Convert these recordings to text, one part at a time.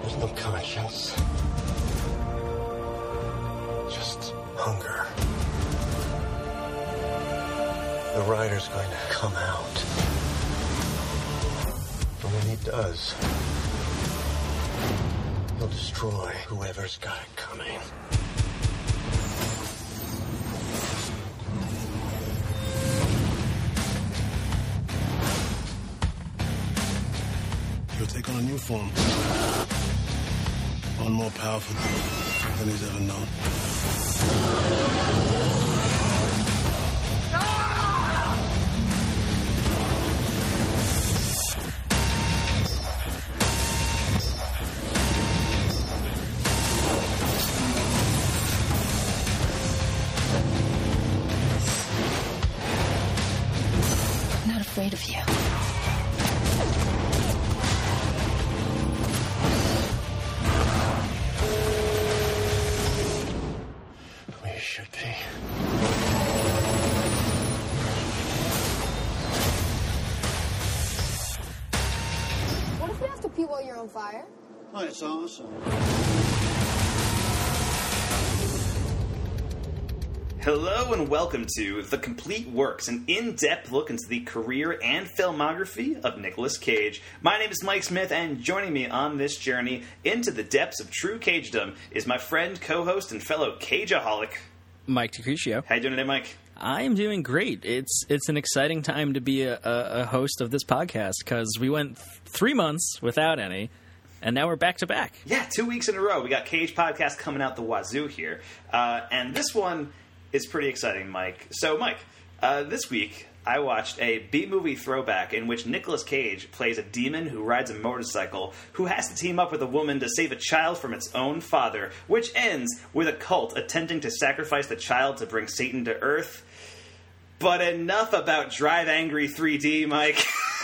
There's no conscience. Just hunger. The rider's going to come out. And when he does, he'll destroy whoever's got it coming. He'll take on a new form. One more powerful than he's ever known. I'm not afraid of you. We should be. What if you have to pee while you're on fire? Oh, it's awesome. Hello and welcome to The Complete Works, an in-depth look into the career and filmography of Nicolas Cage. My name is Mike Smith, and joining me on this journey into the depths of true Cagedom is my friend, co-host, and fellow Cageaholic, Mike DeCrescio. How you doing today, Mike? I am doing great. It's an exciting time to be a host of this podcast because we went 3 months without any, and now we're back to back. Yeah, 2 weeks in a row. We got Cage podcast coming out the wazoo here. And this one is pretty exciting, Mike. So, Mike, this week I watched a B-movie throwback in which Nicolas Cage plays a demon who rides a motorcycle who has to team up with a woman to save a child from its own father, which ends with a cult attempting to sacrifice the child to bring Satan to Earth. But enough about Drive Angry 3D, Mike.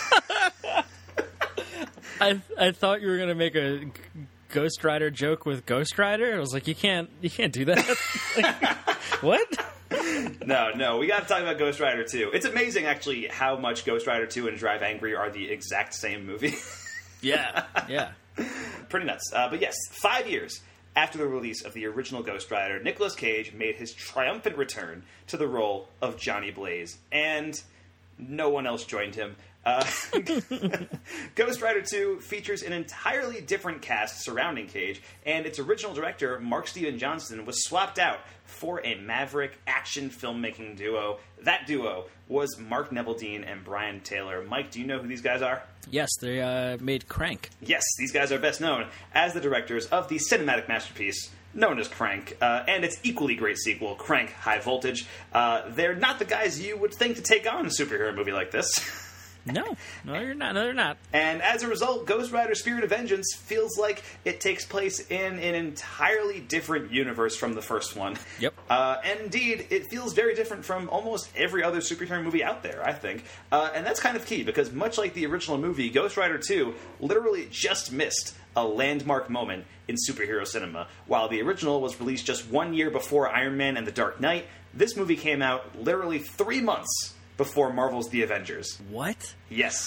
I thought you were going to make a Ghost Rider joke with Ghost Rider. I was like, you can't do that. What? No, we got to talk about Ghost Rider 2. It's amazing, actually, how much Ghost Rider 2 and Drive Angry are the exact same movie. Yeah. Pretty nuts. But yes, 5 years after the release of the original Ghost Rider, Nicolas Cage made his triumphant return to the role of Johnny Blaze, and no one else joined him. Ghost Rider 2 features an entirely different cast surrounding Cage, and its original director, Mark Steven Johnston, was swapped out for a maverick action filmmaking duo. That duo was Mark Neveldine and Brian Taylor. Mike, do you know who these guys are? Yes, they made Crank. Yes, these guys are best known as the directors of the cinematic masterpiece known as Crank, and its equally great sequel, Crank High Voltage. They're not the guys you would think to take on a superhero movie like this. No, you're not. No, they're not. And as a result, Ghost Rider Spirit of Vengeance feels like it takes place in an entirely different universe from the first one. Yep. And indeed, it feels very different from almost every other superhero movie out there, I think. And that's kind of key, because much like the original movie, Ghost Rider 2 literally just missed a landmark moment in superhero cinema. While the original was released just 1 year before Iron Man and The Dark Knight, this movie came out literally 3 months before Marvel's The Avengers. What? Yes.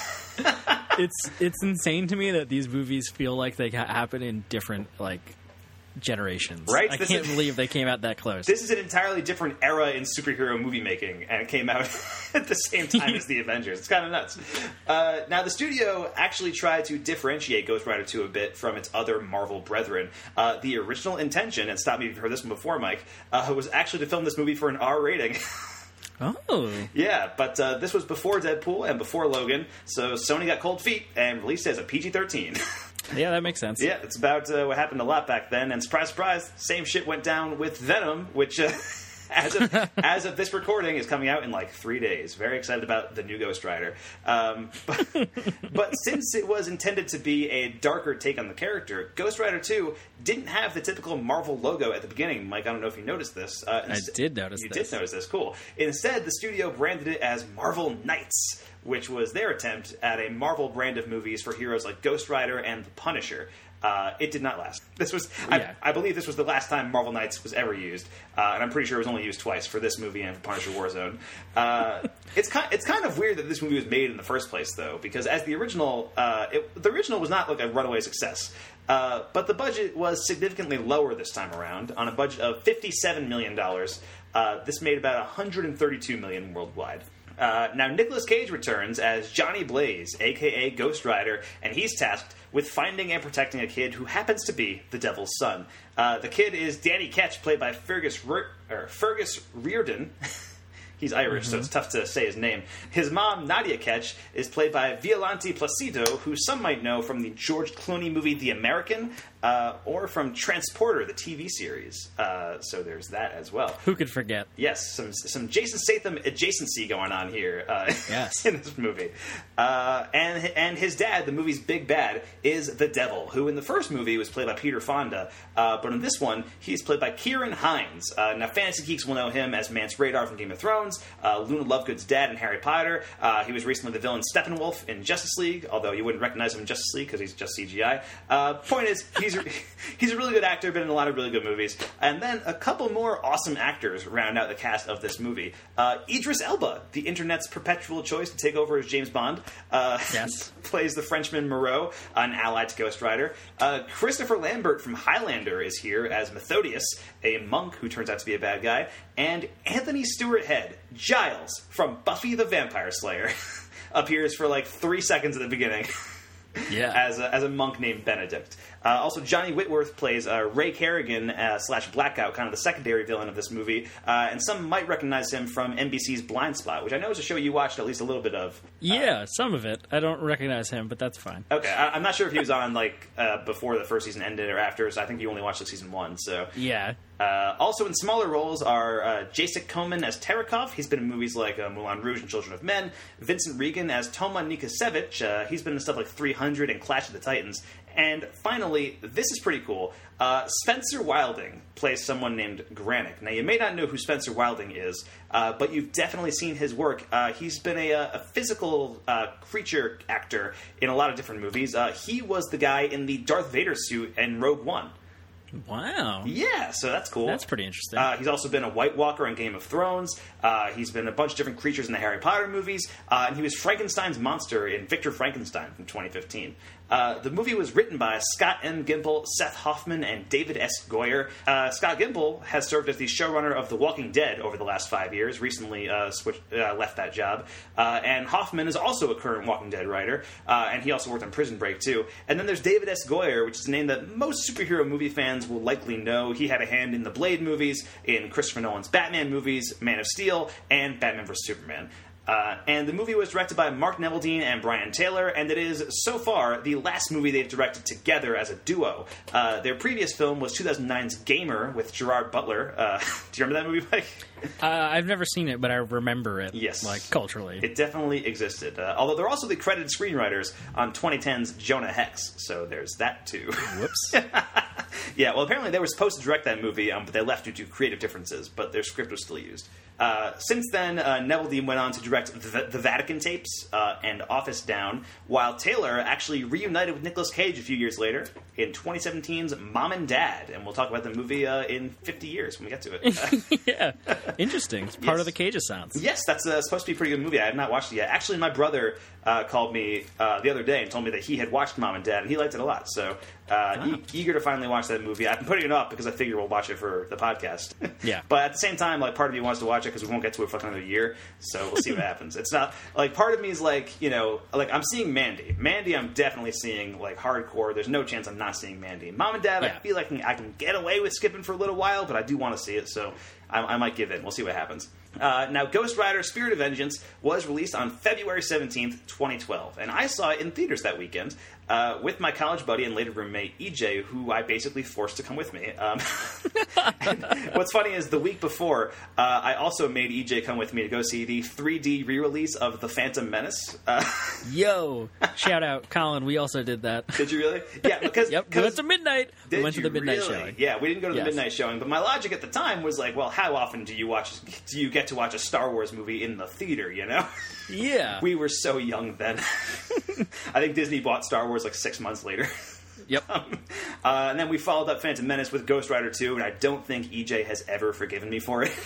It's insane to me that these movies feel like they happen in different, generations. Right? I can't believe they came out that close. This is an entirely different era in superhero movie making, and it came out at the same time as The Avengers. It's kind of nuts. Now, the studio actually tried to differentiate Ghost Rider 2 a bit from its other Marvel brethren. The original intention, and stop me if you've heard this one before, Mike, was actually to film this movie for an R rating. Oh. Yeah, but this was before Deadpool and before Logan, so Sony got cold feet and released it as a PG-13. Yeah, that makes sense. Yeah, it's about what happened a lot back then, and surprise, surprise, same shit went down with Venom, which, as of this recording, is coming out in 3 days. Very excited about the new Ghost Rider. But since it was intended to be a darker take on the character, Ghost Rider 2 didn't have the typical Marvel logo at the beginning. Mike, I don't know if you noticed this. I did notice this. You this. did notice this, cool. Instead, the studio branded it as Marvel Knights, which was their attempt at a Marvel brand of movies for heroes like Ghost Rider and the Punisher. It did not last. This was, I believe, this was the last time Marvel Knights was ever used, and I'm pretty sure it was only used twice for this movie and for Punisher Warzone. It's kind of weird that this movie was made in the first place, though, because as the original was not like a runaway success, but the budget was significantly lower this time around. On a budget of $57 million, this made about $132 million worldwide. Now, Nicolas Cage returns as Johnny Blaze, a.k.a. Ghost Rider, and he's tasked with finding and protecting a kid who happens to be the Devil's son. The kid is Danny Ketch, played by Fergus Reardon. He's Irish, so it's tough to say his name. His mom, Nadia Ketch, is played by Violante Placido, who some might know from the George Clooney movie The American, or from Transporter, the TV series. So there's that as well. Who could forget? Yes, some Jason Statham adjacency going on here yes. in this movie. And his dad, the movie's big bad, is the Devil, who in the first movie was played by Peter Fonda, but in this one, he's played by Kieran Hines. Now, fantasy geeks will know him as Mance Rayder from Game of Thrones, Luna Lovegood's dad in Harry Potter. He was recently the villain Steppenwolf in Justice League, although you wouldn't recognize him in Justice League because he's just CGI. Point is, he's a really good actor, been in a lot of really good movies. And then a couple more awesome actors round out the cast of this movie. Idris Elba, the internet's perpetual choice to take over as James Bond, yes, plays the Frenchman Moreau, an ally to Ghost Rider. Christopher Lambert from Highlander is here as Methodius, a monk who turns out to be a bad guy. And Anthony Stewart Head, Giles, from Buffy the Vampire Slayer, appears for like 3 seconds at the beginning. Yeah. as a monk named Benedict. Also, Johnny Whitworth plays Ray Kerrigan / Blackout, kind of the secondary villain of this movie, and some might recognize him from NBC's Blind Spot, which I know is a show you watched at least a little bit of. Yeah, some of it. I don't recognize him, but that's fine. Okay, I'm not sure if he was on before the first season ended or after, so I think you only watched season 1. So yeah. Also in smaller roles are Jacek Koman as Terekov. He's been in movies like Moulin Rouge and Children of Men. Vincent Regan as Toma Nikosevich. He's been in stuff like 300 and Clash of the Titans. And finally, this is pretty cool. Spencer Wilding plays someone named Granick. Now, you may not know who Spencer Wilding is, but you've definitely seen his work. He's been a physical creature actor in a lot of different movies. He was the guy in the Darth Vader suit in Rogue One. Wow. Yeah, so that's cool. That's pretty interesting. He's also been a White Walker in Game of Thrones. He's been a bunch of different creatures in the Harry Potter movies. And he was Frankenstein's monster in Victor Frankenstein from 2015. The movie was written by Scott M. Gimple, Seth Hoffman, and David S. Goyer. Scott Gimple has served as the showrunner of The Walking Dead over the last 5 years, recently left that job. And Hoffman is also a current Walking Dead writer, and he also worked on Prison Break, too. And then there's David S. Goyer, which is a name that most superhero movie fans will likely know. He had a hand in the Blade movies, in Christopher Nolan's Batman movies, Man of Steel, and Batman vs. Superman. And the movie was directed by Mark Neveldine and Brian Taylor, and it is, so far, the last movie they've directed together as a duo. Their previous film was 2009's Gamer with Gerard Butler. Do you remember that movie, Mike? I've never seen it, but I remember it, yes, culturally. It definitely existed. Although they're also the credited screenwriters on 2010's Jonah Hex, so there's that, too. Whoops. Yeah, well, apparently they were supposed to direct that movie, but they left due to creative differences, but their script was still used. Since then, Neveldine went on to direct the Vatican Tapes and Office Down, while Taylor actually reunited with Nicolas Cage a few years later in 2017's Mom and Dad, and we'll talk about the movie in 50 years when we get to it. Yeah, interesting. It's part of the Cage-a-sance. Yes, that's supposed to be a pretty good movie. I have not watched it yet. Actually, my brother called me the other day and told me that he had watched Mom and Dad, and he liked it a lot, so eager to finally watch that movie. I've been putting it off because I figure we'll watch it for the podcast. Yeah. But at the same time, part of me wants to watch it because we won't get to it for another year, so we'll see what happens. It's not, part of me is I'm seeing Mandy. Mandy, I'm definitely seeing, hardcore. There's no chance I'm not seeing Mandy. Mom and Dad, yeah. I feel like I can get away with skipping for a little while, but I do want to see it, so I might give in. We'll see what happens. Now, Ghost Rider Spirit of Vengeance was released on February 17th, 2012, and I saw it in theaters that weekend with my college buddy and later roommate, EJ, who I basically forced to come with me. What's funny is the week before, I also made EJ come with me to go see the 3D re-release of The Phantom Menace. Yo! Shout out, Colin, we also did that. Did you really? Yeah, because... Yep, we went to midnight. We went to the midnight really? showing. Yeah, we didn't go to the midnight showing, but my logic at the time was how often do you get to watch a Star Wars movie in the theater, you know? Yeah. We were so young then. I think Disney bought Star Wars like 6 months later. Yep. And then we followed up Phantom Menace with Ghost Rider 2, and I don't think EJ has ever forgiven me for it.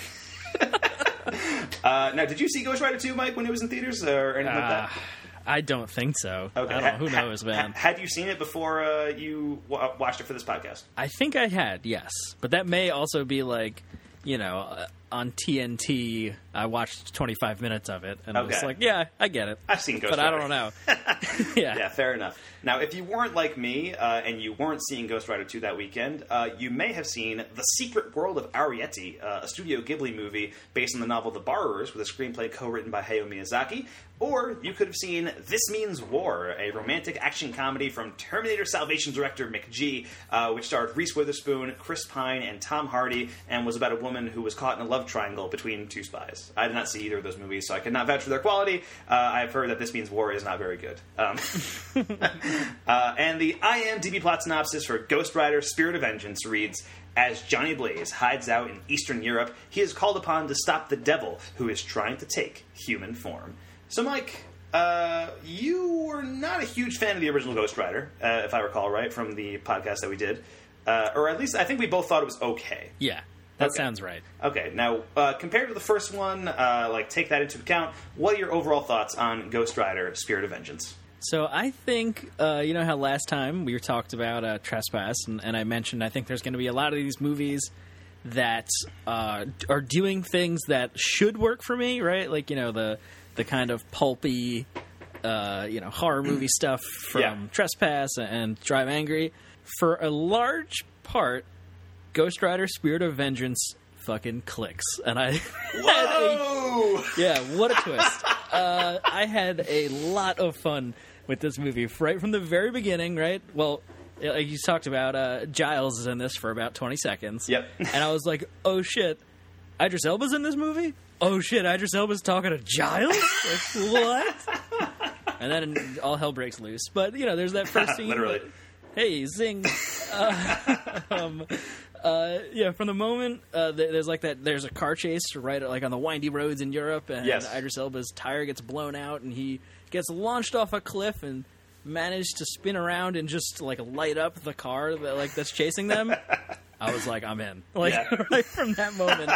Now, did you see Ghost Rider 2, Mike, when it was in theaters or anything like that? I don't think so. Okay. I don't know. Who knows, man? Had you seen it before you watched it for this podcast? I think I had, yes. But that may also be like, on TNT, I watched 25 minutes of it, and I was like, yeah, I get it. I've seen Ghost Rider. But I don't know. Yeah, fair enough. Now, if you weren't like me, and you weren't seeing Ghost Rider 2 that weekend, you may have seen The Secret World of Arrietty, a Studio Ghibli movie based on the novel The Borrowers, with a screenplay co-written by Hayao Miyazaki. Or you could have seen This Means War, a romantic action comedy from Terminator Salvation director McG, which starred Reese Witherspoon, Chris Pine, and Tom Hardy, and was about a woman who was caught in a love triangle between two spies. I did not see either of those movies, so I cannot vouch for their quality. I've heard that This Means War is not very good. And the IMDb plot synopsis for Ghost Rider Spirit of Vengeance reads, as Johnny Blaze hides out in Eastern Europe, he is called upon to stop the devil who is trying to take human form. So, Mike, you were not a huge fan of the original Ghost Rider, if I recall right, from the podcast that we did. Or at least I think we both thought it was okay. Yeah, that sounds right. Okay, now, compared to the first one, take that into account, what are your overall thoughts on Ghost Rider Spirit of Vengeance? So I think, you know how last time we talked about Trespass, and I mentioned I think there's going to be a lot of these movies that are doing things that should work for me, right? Like, the kind of pulpy, horror movie stuff from Trespass and Drive Angry. For a large part, Ghost Rider Spirit of Vengeance fucking clicks. And I what a twist. I had a lot of fun with this movie right from the very beginning, right? Well, like you talked about, Giles is in this for about 20 seconds. Yep. And I was like, oh shit, Idris Elba's in this movie? Oh shit, Idris Elba's talking to Giles? Like, what? And then all hell breaks loose. But, there's that first scene. Literally. Hey, zing. From the moment there's a car chase right on the windy roads in Europe, and Idris Elba's tire gets blown out, and he gets launched off a cliff and managed to spin around and just light up the car that's chasing them. I was like, I'm in. Right from that moment.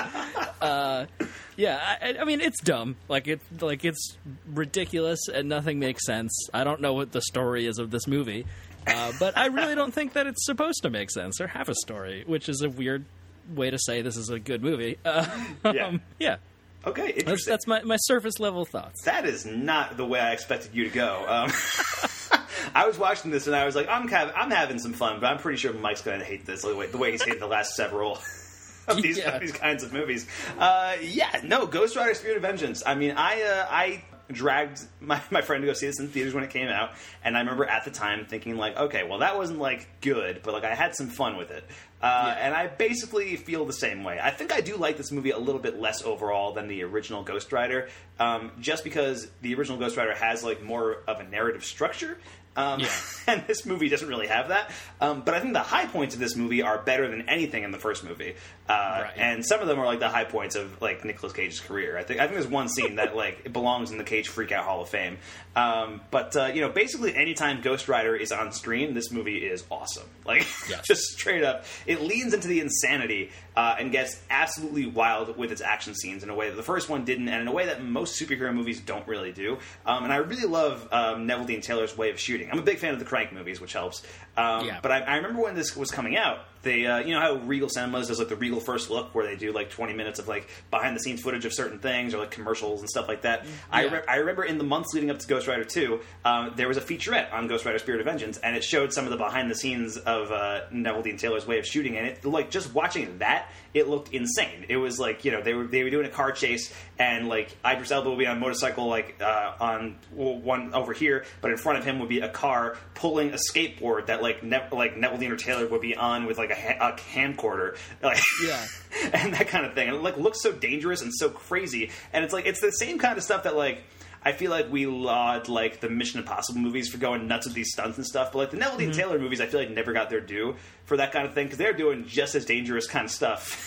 I mean, it's dumb. It's ridiculous and nothing makes sense. I don't know what the story is of this movie. But I really don't think that it's supposed to make sense or have a story, which is a weird way to say this is a good movie. Okay, interesting. That's my surface level thoughts. That is not the way I expected you to go. I was watching this and I was like, I'm having some fun, but I'm pretty sure Mike's going to hate this the way he's hated the last several of these kinds of movies. Ghost Rider Spirit of Vengeance. I mean, I dragged my friend to go see this in theaters when it came out, and I remember at the time thinking okay, well, that wasn't good, but I had some fun with it. And I basically feel the same way. I think I do like this movie a little bit less overall than the original Ghost Rider, just because the original Ghost Rider has more of a narrative structure. And this movie doesn't really have that. But I think the high points of this movie are better than anything in the first movie. And some of them are the high points of Nicolas Cage's career. I think there's one scene that it belongs in the Cage Freakout Hall of Fame. But basically anytime Ghost Rider is on screen, this movie is awesome. Just straight up, it leans into the insanity and gets absolutely wild with its action scenes in a way that the first one didn't, and in a way that most superhero movies don't really do. And I really love Neville Dean Taylor's way of shooting. I'm a big fan of the Crank movies, which helps. But I remember when this was coming out, they, how Regal Cinemas does the Regal First Look, where they do 20 minutes of behind the scenes footage of certain things or commercials and stuff like that. Yeah. I remember in the months leading up to Ghost Rider 2, there was a featurette on Ghost Rider Spirit of Vengeance, and it showed some of the behind the scenes of Neville Dean Taylor's way of shooting, and it just watching that, it looked insane. It was they were doing a car chase, and Idris Elba would be on a motorcycle on one over here, but in front of him would be a car pulling a skateboard that Neville Dean Taylor would be on with a camcorder, and that kind of thing. And it looks so dangerous and so crazy, and it's the same kind of stuff that I feel we laud the Mission Impossible movies for going nuts with these stunts and stuff, but the Neville Dean Taylor movies I feel never got their due for that kind of thing, because they're doing just as dangerous kind of stuff.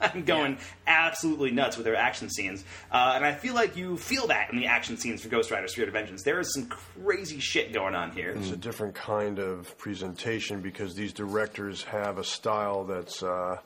time going absolutely nuts with their action scenes. And I feel like you feel that in the action scenes for Ghost Rider Spirit of Vengeance. There is some crazy shit going on here. It's a different kind of presentation because these directors have a style that's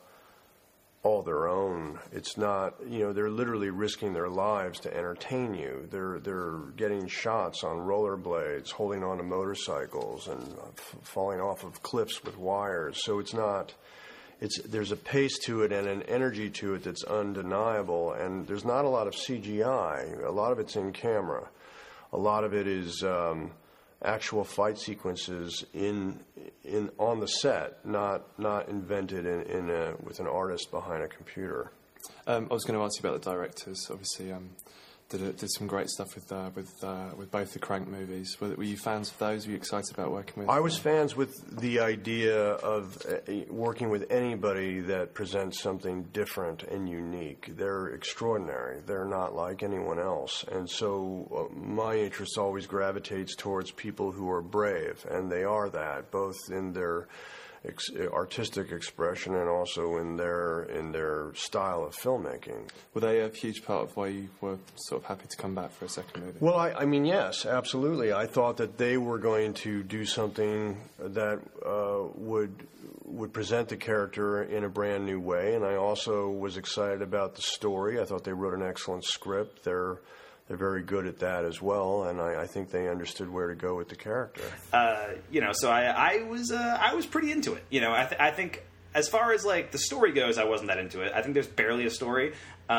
all their own. It's not, they're literally risking their lives to entertain you. They're getting shots on rollerblades, holding on to motorcycles, and falling off of cliffs with wires. So there's a pace to it and an energy to it that's undeniable, and there's not a lot of CGI. A lot of it's in camera. A lot of it is actual fight sequences on the set, not invented with an artist behind a computer. I was going to ask you about the directors. Obviously, did some great stuff with both the Crank movies. Were you fans of those? Were you excited about working with? I was fans with the idea of working with anybody that presents something different and unique. They're extraordinary. They're not like anyone else, and so my interest always gravitates towards people who are brave, and they are that, both in their artistic expression and also in their style of filmmaking. Were they a huge part of why you were sort of happy to come back for a second movie? Well, I mean, yes, absolutely. I thought that they were going to do something that would present the character in a brand new way, and I also was excited about the story. I thought they wrote an excellent script. They're very good at that as well, and I think they understood where to go with the character. So I was pretty into it. I think as far as like the story goes, I wasn't that into it. I think there's barely a story.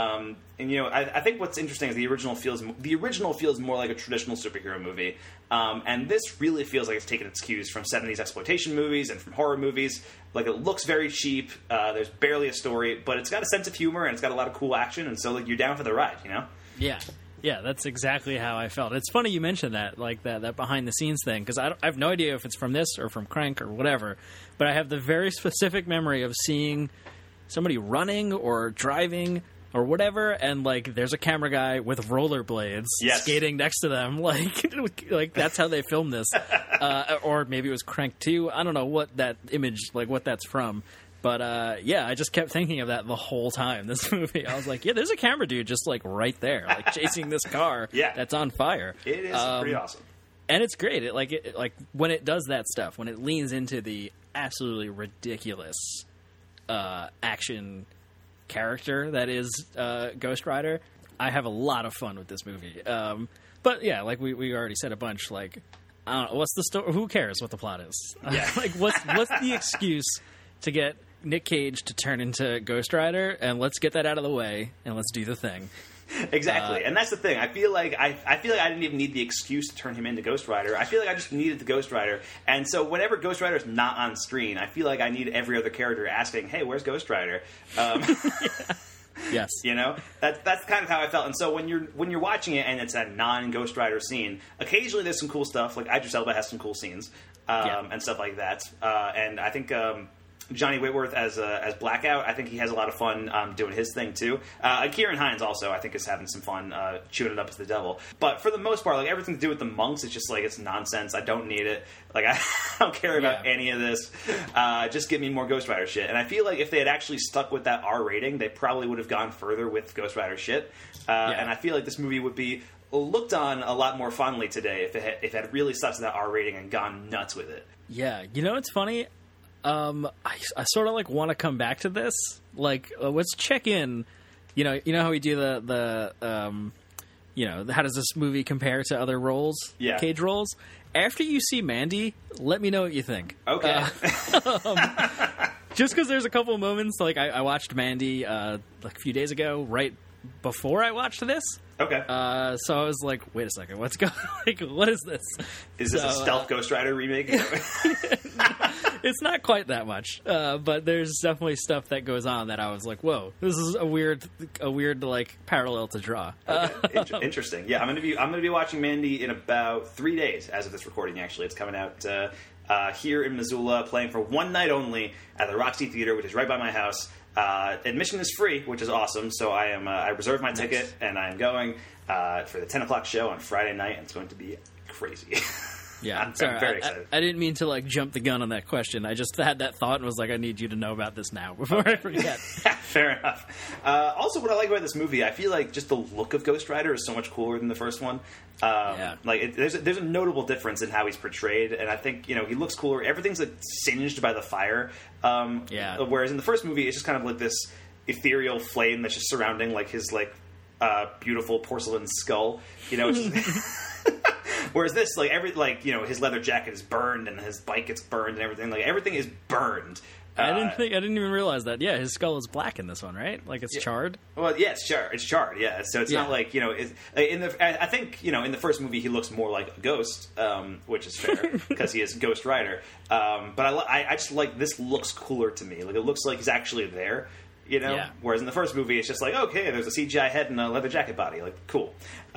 I think what's interesting is the original feels more like a traditional superhero movie, and this really feels like it's taken its cues from 70s exploitation movies and from horror movies. Like, it looks very cheap. There's barely a story, but it's got a sense of humor and it's got a lot of cool action, and so like you're down for the ride. Yeah. Yeah, that's exactly how I felt. It's funny you mentioned that, like that behind-the-scenes thing, because I have no idea if it's from this or from Crank or whatever, but I have the very specific memory of seeing somebody running or driving or whatever, and, like, there's a camera guy with rollerblades skating next to them. Like that's how they filmed this. Or maybe it was Crank 2. I don't know what that image, like, what that's from. But, I just kept thinking of that the whole time, this movie. I was like, yeah, there's a camera dude just, like, right there, like, chasing this car that's on fire. It is pretty awesome. And it's great. Like, when it does that stuff, when it leans into the absolutely ridiculous action character that is Ghost Rider, I have a lot of fun with this movie. But, yeah, like we already said a bunch, like, I don't know, what's the story? Who cares what the plot is? Yeah. Like, what's the excuse to get Nick Cage to turn into Ghost Rider, and let's get that out of the way, and let's do the thing. Exactly, and that's the thing. I feel like I didn't even need the excuse to turn him into Ghost Rider. I feel like I just needed the Ghost Rider, and so whenever Ghost Rider is not on screen, I feel like I need every other character asking, "Hey, where's Ghost Rider?" Yes, that's kind of how I felt. And so when you're watching it and it's a non-Ghost Rider scene, occasionally there's some cool stuff. Like Idris Elba has some cool scenes and stuff like that. And I think Johnny Whitworth as Blackout, I think he has a lot of fun doing his thing too. Kieran Hines also, I think, is having some fun chewing it up as the devil. But for the most part, like everything to do with the monks, it's just like it's nonsense. I don't need it. Like I don't care about any of this. Just give me more Ghost Rider shit. And I feel like if they had actually stuck with that R rating, they probably would have gone further with Ghost Rider shit. And I feel like this movie would be looked on a lot more fondly today if it had really stuck to that R rating and gone nuts with it. Yeah, it's funny. I sort of like want to come back to this. Like, let's check in. You know how we do the how does this movie compare to other roles? Yeah. Cage roles. After you see Mandy, let me know what you think. Okay. Just because there's a couple of moments, like I watched Mandy like a few days ago, right before I watched this. Okay. So I was like, wait a second, what's going? Like, what is this? Is this a stealth Ghost Rider remake? It's not quite that much, but there's definitely stuff that goes on that I was like, whoa, this is a weird like parallel to draw. Okay. Interesting. Yeah, I'm gonna be watching Mandy in about 3 days as of this recording. Actually, it's coming out here in Missoula, playing for one night only at the Roxy Theater, which is right by my house. Admission is free, which is awesome. So I reserved my ticket and I am going for the 10 o'clock show on Friday night, and it's going to be crazy. Yeah, I'm sorry, very excited. I didn't mean to like jump the gun on that question. I just had that thought and was like, I need you to know about this now before I forget. Fair enough. Also, what I like about this movie, I feel like just the look of Ghost Rider is so much cooler than the first one. There's a notable difference in how he's portrayed, and I think he looks cooler. Everything's like singed by the fire. Whereas in the first movie, it's just kind of like this ethereal flame that's just surrounding like his like beautiful porcelain skull. Whereas this, like his leather jacket is burned and his bike gets burned and everything. Like everything is burned. I didn't even realize that. Yeah, his skull is black in this one, right? Like it's charred. Well, yeah, it's charred. It's charred. Yeah, so it's not like I think in the first movie he looks more like a ghost, which is fair because he is Ghost Rider. But I just like this looks cooler to me. Like it looks like he's actually there. Yeah. Whereas in the first movie it's just like, okay, there's a CGI head and a leather jacket body. Like cool.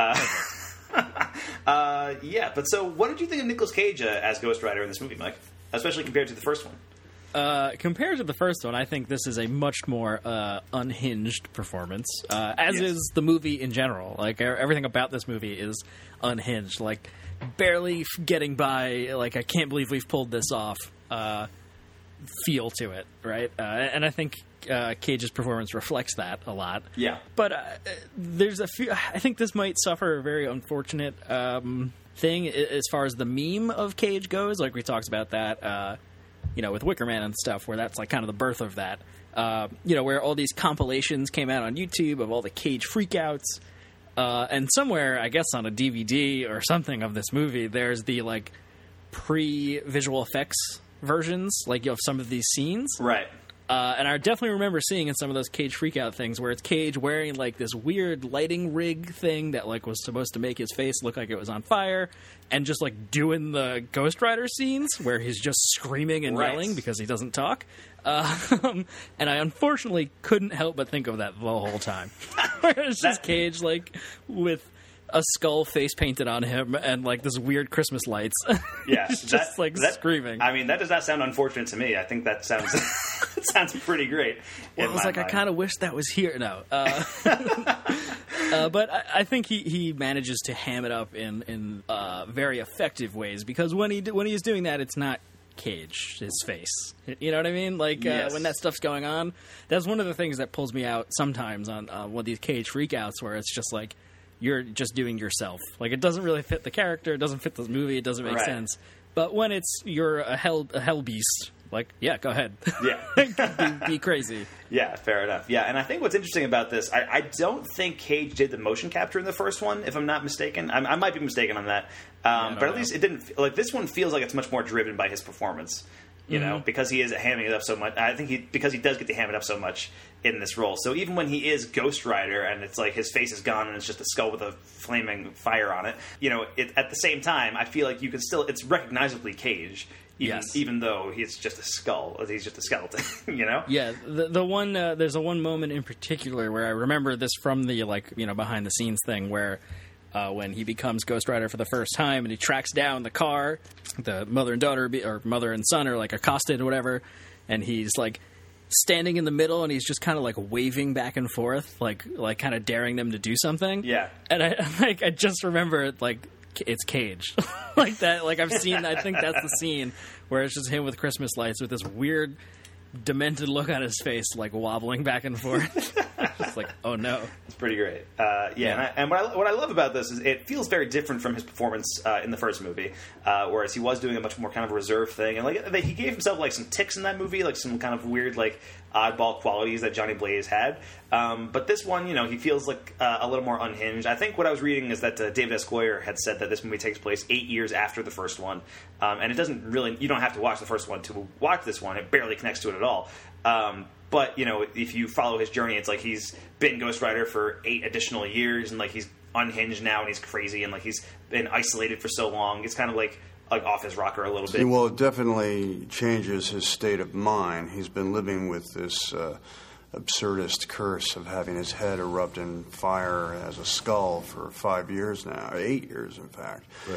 But so what did you think of Nicolas Cage as Ghost Rider in this movie, Mike? Especially compared to the first one. Compared to the first one, I think this is a much more unhinged performance, as is the movie in general. Like everything about this movie is unhinged. Like barely getting by. Like I can't believe we've pulled this off. Feel to it, right? And I think Cage's performance reflects that a lot. Yeah, but there's a few. I think this might suffer a very unfortunate thing as far as the meme of Cage goes. Like we talked about that. With Wicker Man and stuff, where that's like kind of the birth of that. Where all these compilations came out on YouTube of all the Cage freakouts, and somewhere, I guess, on a DVD or something of this movie, there's the like pre-visual effects versions, like of some of these scenes, right? And I definitely remember seeing in some of those Cage freakout things where it's Cage wearing like this weird lighting rig thing that like was supposed to make his face look like it was on fire, and just like doing the Ghost Rider scenes where he's just screaming and yelling because he doesn't talk. And I unfortunately couldn't help but think of that the whole time. It's just Cage like with a skull face painted on him and like this weird Christmas lights. Yeah, he's just screaming. I mean, that does not sound unfortunate to me. I think that sounds it sounds pretty great. Well, I was like, mind. I kind of wish that was here. No, but I think he manages to ham it up in very effective ways, because when he's doing that, it's not Cage, his face. You know what I mean? Like when that stuff's going on, that's one of the things that pulls me out sometimes on one of these Cage freakouts, where it's just like, you're just doing yourself. Like, it doesn't really fit the character, it doesn't fit the movie, it doesn't make sense. But when you're a hell beast, like, yeah, go ahead. Yeah. be crazy. Yeah, fair enough. Yeah, and I think what's interesting about this, I don't think Cage did the motion capture in the first one, if I'm not mistaken. I might be mistaken on that. But at least it didn't... Like, this one feels like it's much more driven by his performance. You know, because he is hamming it up so much. I think because he does get to ham it up so much in this role. So even when he is Ghost Rider and it's like his face is gone and it's just a skull with a flaming fire on it, at the same time, I feel like you can still, it's recognizably Cage. Even though he's just a skull, he's just a skeleton, Yeah, the one there's one moment in particular where I remember this from the behind the scenes thing where when he becomes Ghost Rider for the first time and he tracks down the car, the mother and daughter or mother and son are like accosted or whatever, and he's like standing in the middle and he's just kind of like waving back and forth, like kind of daring them to do something. Yeah, and I just remember it's Cage like that. Like I've seen, I think that's the scene where it's just him with Christmas lights with this weird, demented look on his face, like wobbling back and forth. Just like, oh no, it's pretty great. And what I love about this is it feels very different from his performance in the first movie, whereas he was doing a much more kind of reserved thing, and he gave himself like some tics in that movie, like some kind of weird like oddball qualities that Johnny Blaze had. But this one, he feels like a little more unhinged. I think what I was reading is that David S. Goyer had said that this movie takes place 8 years after the first one, and it doesn't really, you don't have to watch the first one to watch this one. It barely connects to it at all. But, if you follow his journey, it's like he's been Ghost Rider for 8 additional years, and like he's unhinged now and he's crazy, and like he's been isolated for so long. It's kind of like off his rocker a little bit. Well, it definitely changes his state of mind. He's been living with this absurdist curse of having his head erupt in fire as a skull for 5 years now, 8 years in fact. Right.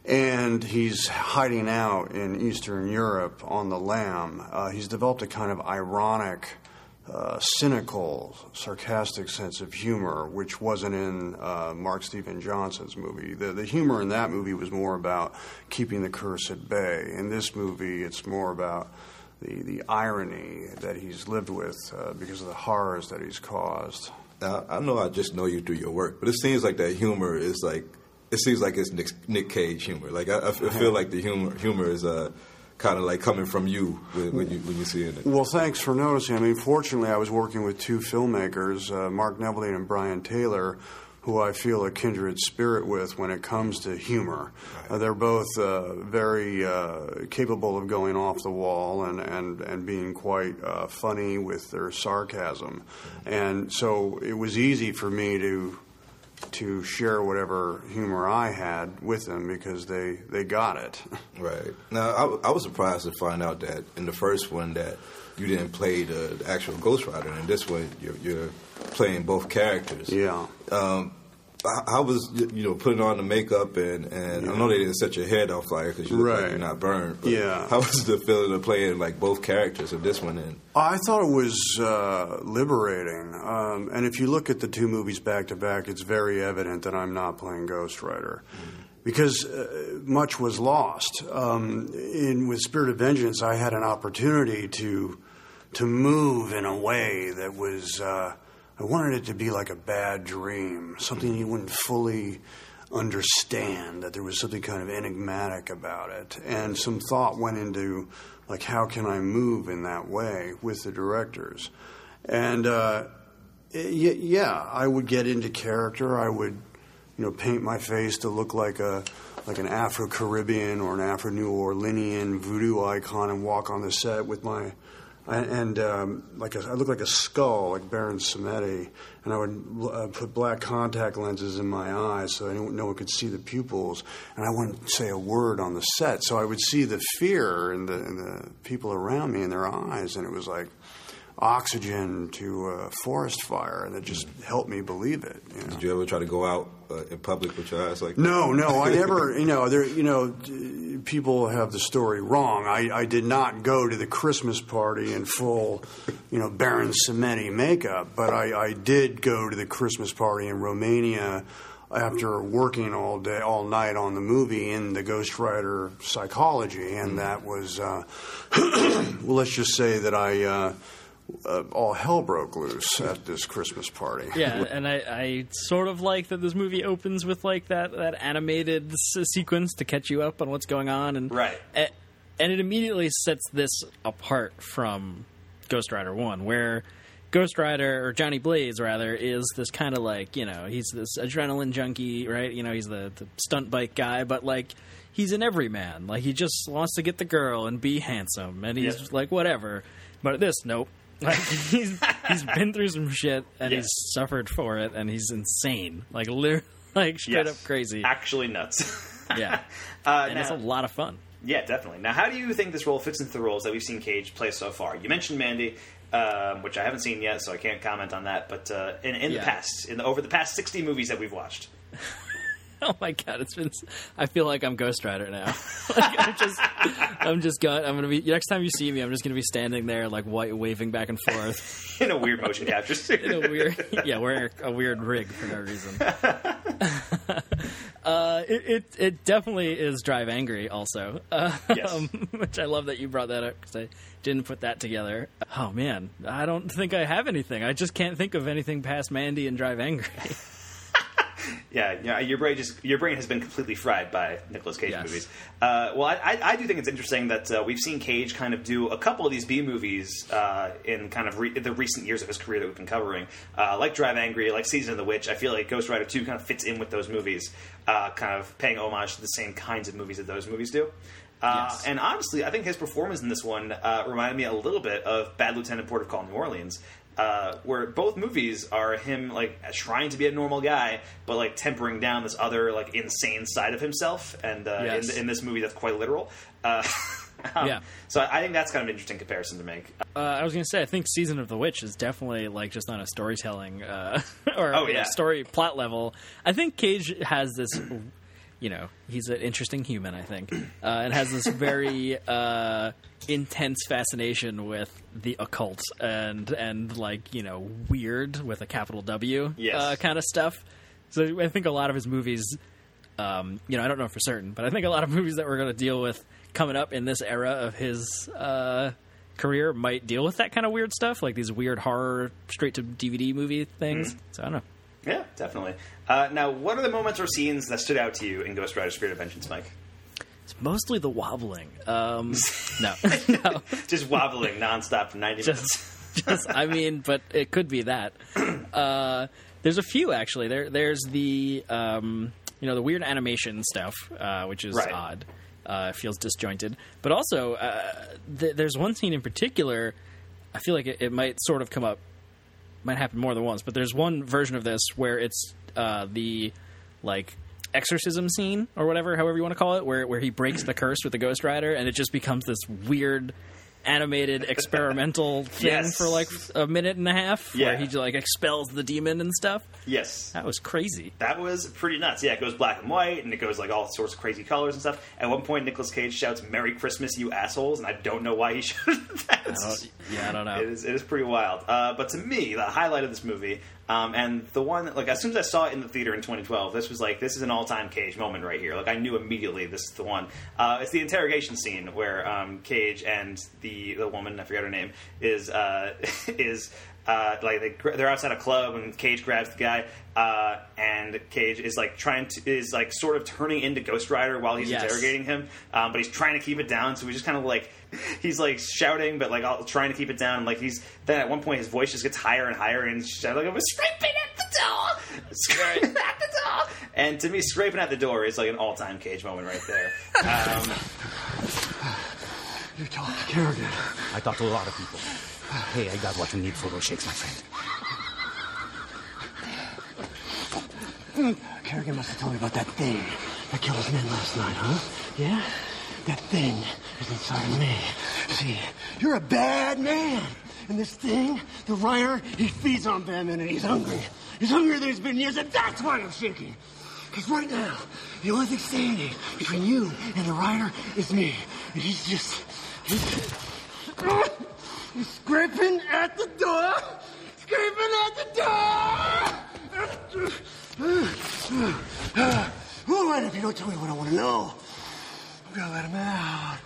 And he's hiding out in Eastern Europe on the lam. He's developed a kind of ironic cynical, sarcastic sense of humor, which wasn't in Mark Steven Johnson's movie. The humor in that movie was more about keeping the curse at bay. In this movie, it's more about the irony that he's lived with because of the horrors that he's caused. Now, I know I just know you through your work, but it seems like that humor is like, it seems like it's Nick Cage humor. Like I feel like the humor is kind of like coming from you when you see it. Well, thanks for noticing. I mean, fortunately, I was working with two filmmakers, Mark Neveldine and Brian Taylor, who I feel a kindred spirit with when it comes to humor. Right. They're both very capable of going off the wall and being quite funny with their sarcasm. And so it was easy for me to share whatever humor I had with them because they got it. Right. Now, I was surprised to find out that in the first one that you didn't play the actual Ghost Rider, and in this one you're playing both characters. Yeah. I was, putting on the makeup, and I know they didn't set your head on fire because you look like you're not burned. But how was the feeling of playing like both characters of this one? I thought it was liberating. And if you look at the two movies back to back, it's very evident that I'm not playing Ghost Rider. Because much was lost. With Spirit of Vengeance, I had an opportunity to move in a way that was... I wanted it to be like a bad dream, something you wouldn't fully understand, that there was something kind of enigmatic about it. And some thought went into, like, how can I move in that way with the directors? And, I would get into character. I would, paint my face to look like an Afro-Caribbean or an Afro-New Orleanian voodoo icon and walk on the set with my... I look like a skull, like Baron Samedi, and I would put black contact lenses in my eyes so no one could see the pupils, and I wouldn't say a word on the set. So I would see the fear in the people around me in their eyes, and it was like oxygen to a forest fire, and it just helped me believe it. Did you ever try to go out in public with your eyes like that? No, I never. People have the story wrong. I did not go to the Christmas party in full, Baron Samedi makeup, but I did go to the Christmas party in Romania after working all night on the movie in the Ghost Rider psychology, and that was, well, let's just say that I. All hell broke loose at this Christmas party. Yeah, and I sort of like that this movie opens with like that animated sequence to catch you up on what's going on, and and it immediately sets this apart from Ghost Rider 1, where Ghost Rider, or Johnny Blaze rather, is this kind of like, he's this adrenaline junkie, right? He's the stunt bike guy, but like he's an everyman. Like he just wants to get the girl and be handsome, and he's like whatever. But this, nope. Like he's been through some shit and he's suffered for it, and he's insane, like literally, like straight up crazy, actually nuts. Yeah, and it's a lot of fun. Yeah, definitely. Now, how do you think this role fits into the roles that we've seen Cage play so far? You mentioned Mandy, which I haven't seen yet, so I can't comment on that. But in the past, over the past 60 movies that we've watched. Oh my god, I feel like I'm Ghost Rider now. Like I'm gonna be, next time you see me, I'm just gonna be standing there like waving back and forth. In a weird motion capture. Wearing a weird rig for no reason. It definitely is Drive Angry also. Which I love that you brought that up because I didn't put that together. Oh man, I don't think I have anything. I just can't think of anything past Mandy and Drive Angry. Yeah, your brain has been completely fried by Nicolas Cage movies. Well, I do think it's interesting that we've seen Cage kind of do a couple of these B movies in kind of the recent years of his career that we've been covering, like Drive Angry, like Season of the Witch. I feel like Ghost Rider 2 kind of fits in with those movies, kind of paying homage to the same kinds of movies that those movies do. And honestly, I think his performance in this one reminded me a little bit of Bad Lieutenant Port of Call New Orleans. Where both movies are him like trying to be a normal guy, but like tempering down this other like insane side of himself, and in this movie that's quite literal. So I think that's kind of an interesting comparison to make. I was going to say, I think Season of the Witch is definitely like just on a storytelling story plot level. I think Cage has this he's an interesting human, I think, and has this very intense fascination with the occult and like, weird with a capital W kind of stuff. So I think a lot of his movies, I don't know for certain, but I think a lot of movies that we're going to deal with coming up in this era of his career might deal with that kind of weird stuff, like these weird horror straight-to-DVD movie things. So I don't know. Yeah, definitely. Now, what are the moments or scenes that stood out to you in Ghost Rider Spirit of Vengeance, Mike? It's mostly the wobbling. No. Just wobbling nonstop for 90 minutes. But it could be that. There's a few, actually. There's the, the weird animation stuff, which is odd. Feels disjointed. But also, there's one scene in particular, I feel like it might sort of come up, might happen more than once, but there's one version of this where it's the, like, exorcism scene, or whatever, however you want to call it, where he breaks the curse with the Ghost Rider, and it just becomes this weird animated experimental thing for like a minute and a half where he like expels the demon and stuff. Yes. That was crazy. That was pretty nuts. Yeah, it goes black and white and it goes like all sorts of crazy colors and stuff. At one point Nicolas Cage shouts "Merry Christmas, you assholes," and I don't know why he shouted that. I don't know. It is pretty wild. But to me, the highlight of this movie, and the one, like, as soon as I saw it in the theater in 2012, this was like, this is an all-time Cage moment right here. Like, I knew immediately this is the one. It's the interrogation scene where Cage and the woman, I forget her name, is like they're outside a club and Cage grabs the guy, and Cage is like sort of turning into Ghost Rider while he's interrogating him, but he's trying to keep it down. So he's just kind of like, he's like shouting, but like trying to keep it down. Like then at one point his voice just gets higher and higher, and he's shouting like, "I'm scraping at the door, scraping at the door." And to me, scraping at the door is like an all-time Cage moment right there. You talked to Kerrigan. I talked to a lot of people. Hey, I got what you need for those shakes, my friend. Kerrigan must have told you about that thing that killed his men last night, huh? Yeah? That thing is inside of me. See, you're a bad man. And this thing, the Rider, he feeds on bad men and he's hungry. He's hungrier than he's been in years, and that's why I'm shaking. Because right now, the only thing standing between you and the Rider is me. And he's scraping at the door! Scraping at the door! All right, if you don't tell me what I want to know, I'm gonna let him out.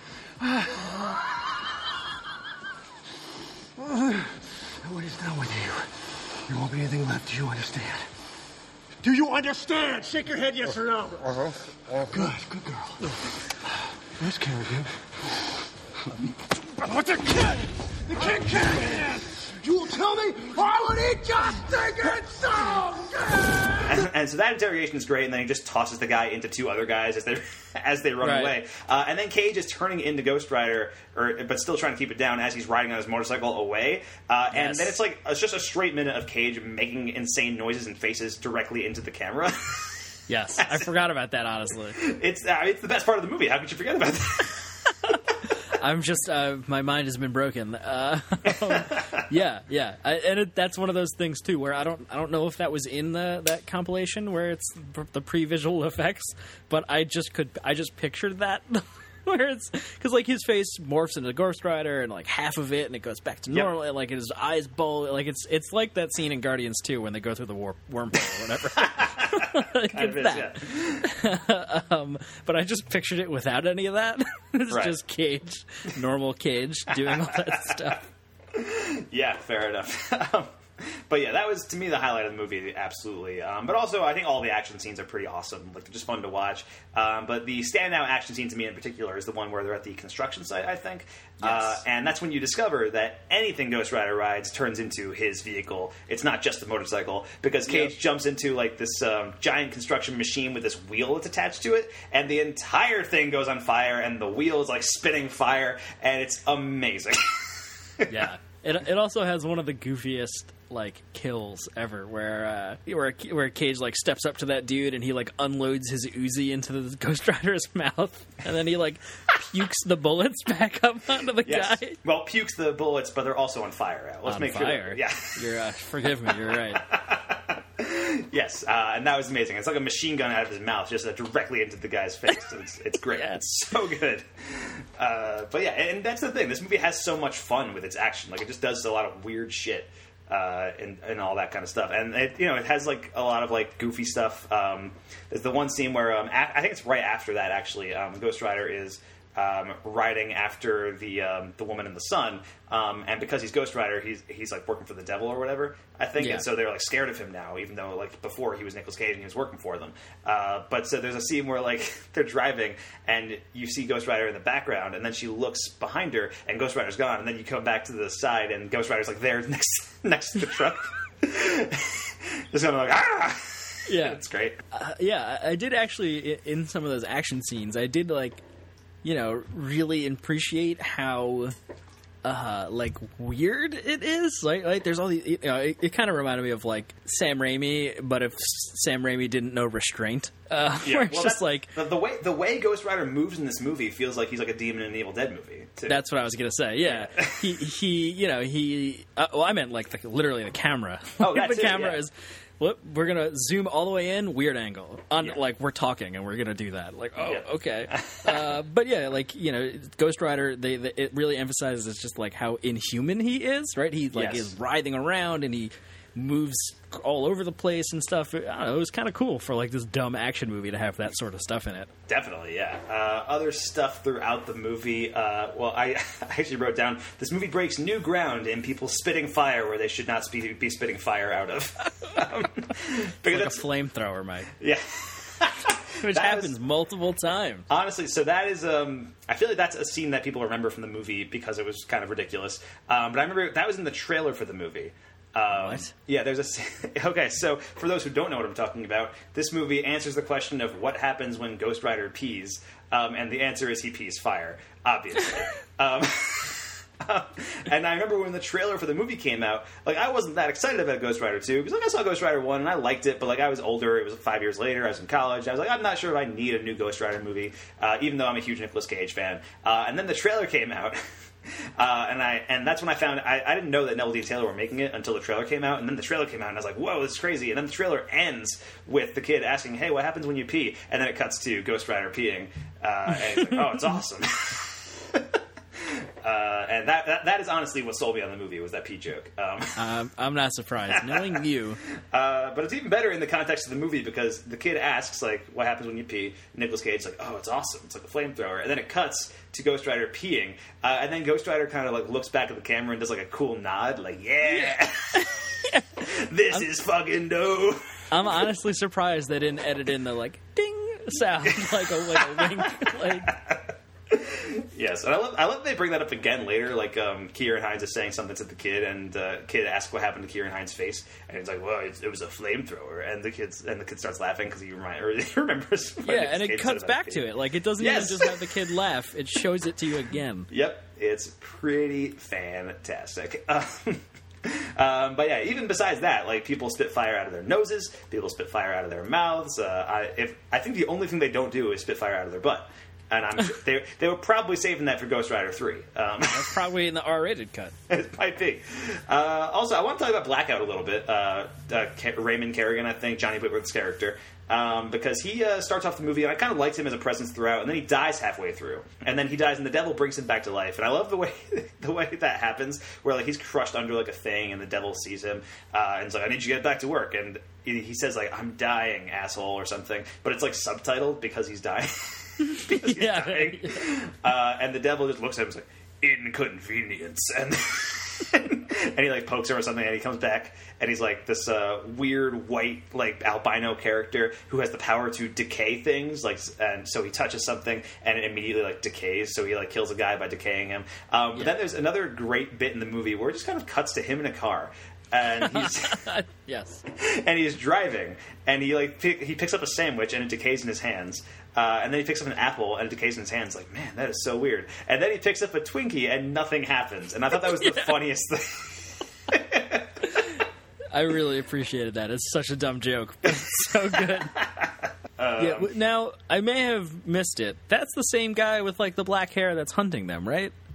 And when he's done with you, there won't be anything left. Do you understand? Do you understand? Shake your head, yes or no. Good girl. Where's Kerrigan? What's the kid? The kid Kerrigan! You will tell me, or would he just think it's so good? And so that interrogation is great, and then he just tosses the guy into two other guys as they run away. And then Cage is turning into Ghost Rider, but still trying to keep it down as he's riding on his motorcycle away. And then it's just a straight minute of Cage making insane noises and faces directly into the camera. Yes, I forgot about that, honestly. It's the best part of the movie. How could you forget about that? I'm just, my mind has been broken. That's one of those things too, where I don't know if that was in that compilation where it's the pre-visual effects, but I just pictured that. Where it's because like his face morphs into Ghost Rider and like half of it, and it goes back to normal, and like his eyes bulge, like it's like that scene in Guardians 2 when they go through the wormhole or whatever. Like but I just pictured it without any of that. It's just Cage, normal Cage, doing all that stuff. Yeah, fair enough. But yeah, that was, to me, the highlight of the movie, absolutely. But also, I think all the action scenes are pretty awesome. Like, they're just fun to watch. But the standout action scene to me in particular is the one where they're at the construction site, I think. Yes. And that's when you discover that anything Ghost Rider rides turns into his vehicle. It's not just a motorcycle. Because Cage jumps into, like, this giant construction machine with this wheel that's attached to it. And the entire thing goes on fire, and the wheel is, like, spitting fire. And it's amazing. Yeah. It also has one of the goofiest like kills ever, where Cage like steps up to that dude and he like unloads his Uzi into the Ghost Rider's mouth, and then he like pukes the bullets back up onto the guy. Well, pukes the bullets, but they're also on fire. Let's make sure. You're forgive me. You're right. Yes, and that was amazing. It's like a machine gun out of his mouth, just directly into the guy's face. It's great. Yeah. It's so good. But yeah, and that's the thing. This movie has so much fun with its action. Like, it just does a lot of weird shit. And all that kind of stuff, and it has like a lot of like goofy stuff. There's the one scene where I think it's right after that actually. Ghost Rider is riding after the woman in the sun, and because he's Ghost Rider, he's like working for the devil or whatever, I think, and so they're like scared of him now, even though like before he was Nicolas Cage and he was working for them. But so there's a scene where like they're driving and you see Ghost Rider in the background, and then she looks behind her and Ghost Rider's gone, and then you come back to the side and Ghost Rider's like there next to the truck, just kind of like ah. Yeah, it's great. Yeah, I did actually in some of those action scenes. I did like, really appreciate how like weird it is. Like there's all these. It kind of reminded me of like Sam Raimi, but if Sam Raimi didn't know restraint. Where it's just like the way Ghost Rider moves in this movie feels like he's like a demon in an Evil Dead movie. Too. That's what I was gonna say. Yeah, he. Well, I meant like literally the camera. Oh, that's the camera yeah. is. Well, we're gonna zoom all the way in, weird angle. Like we're talking, and we're gonna do that. Like, okay. But yeah, like Ghost Rider, it really emphasizes it's just like how inhuman he is, right? He like is writhing around and he moves all over the place and stuff. I don't know, it was kind of cool for like this dumb action movie to have that sort of stuff in it. Definitely, yeah. Other stuff throughout the movie. Well, I actually wrote down this movie breaks new ground in people spitting fire where they should not be spitting fire out of. Because like a flamethrower, Mike. Yeah. Which happens multiple times. Honestly, so that is, I feel like that's a scene that people remember from the movie because it was kind of ridiculous. But I remember that was in the trailer for the movie. What? Yeah, there's a... Okay, so for those who don't know what I'm talking about, this movie answers the question of what happens when Ghost Rider pees, and the answer is he pees fire, obviously. And I remember when the trailer for the movie came out, like, I wasn't that excited about Ghost Rider 2, because like, I saw Ghost Rider 1 and I liked it, but like I was older, it was 5 years later, I was in college, I was like, I'm not sure if I need a new Ghost Rider movie, even though I'm a huge Nicolas Cage fan. And then the trailer came out, and that's when I found I didn't know that Neville D. Taylor were making it until the trailer came out, and then the trailer came out and I was like, whoa, this is crazy. And then the trailer ends with the kid asking, hey, what happens when you pee? And then it cuts to Ghost Rider peeing, and he's like, oh, it's awesome. And that is honestly what sold me on the movie, was that pee joke. I'm not surprised, knowing you. But it's even better in the context of the movie because the kid asks, like, what happens when you pee? Nicolas Cage's like, oh, it's awesome. It's like a flamethrower. And then it cuts to Ghost Rider peeing. And then Ghost Rider kind of, like, looks back at the camera and does, like, a cool nod. Like, yeah. This is fucking dope. I'm honestly surprised they didn't edit in the, like, ding sound, like a wink. Like... Yes, and I love that they bring that up again later. Like Kieran Hines is saying something to the kid, and the kid asks what happened to Kieran Hines' face, and he's like, "Well, it was a flamethrower." And the kid starts laughing because he remembers. Yeah, and it cuts back to it. Like it doesn't even just have the kid laugh; it shows it to you again. Yep, it's pretty fantastic. But yeah, even besides that, like people spit fire out of their noses, people spit fire out of their mouths. I think the only thing they don't do is spit fire out of their butt. And I'm sure they were probably saving that for Ghost Rider 3. That's probably in the R-rated cut. It might be. Also, I want to talk about Blackout a little bit. Raymond Kerrigan, I think, Johnny Whitworth's character. Because he starts off the movie, and I kind of liked him as a presence throughout, and then he dies halfway through. And then he dies, and the devil brings him back to life. And I love the way that happens, where like he's crushed under like a thing, and the devil sees him, and it's like, I need you to get back to work. And he says, like, I'm dying, asshole, or something. But it's like subtitled because he's dying. Because he's dying. And the devil just looks at him and is like, inconvenience. And he like pokes him or something, and he comes back, and he's like this weird white like albino character who has the power to decay things, like, and so he touches something and it immediately like decays, so he like kills a guy by decaying him. But then there's another great bit in the movie where it just kind of cuts to him in a car. And he's yes, and he's driving, and he like he picks up a sandwich, and it decays in his hands. And then he picks up an apple, and it decays in his hands. Like, man, that is so weird. And then he picks up a Twinkie, and nothing happens. And I thought that was the funniest thing. I really appreciated that. It's such a dumb joke, but it's so good. Yeah. Now, I may have missed it. That's the same guy with like the black hair that's hunting them, right?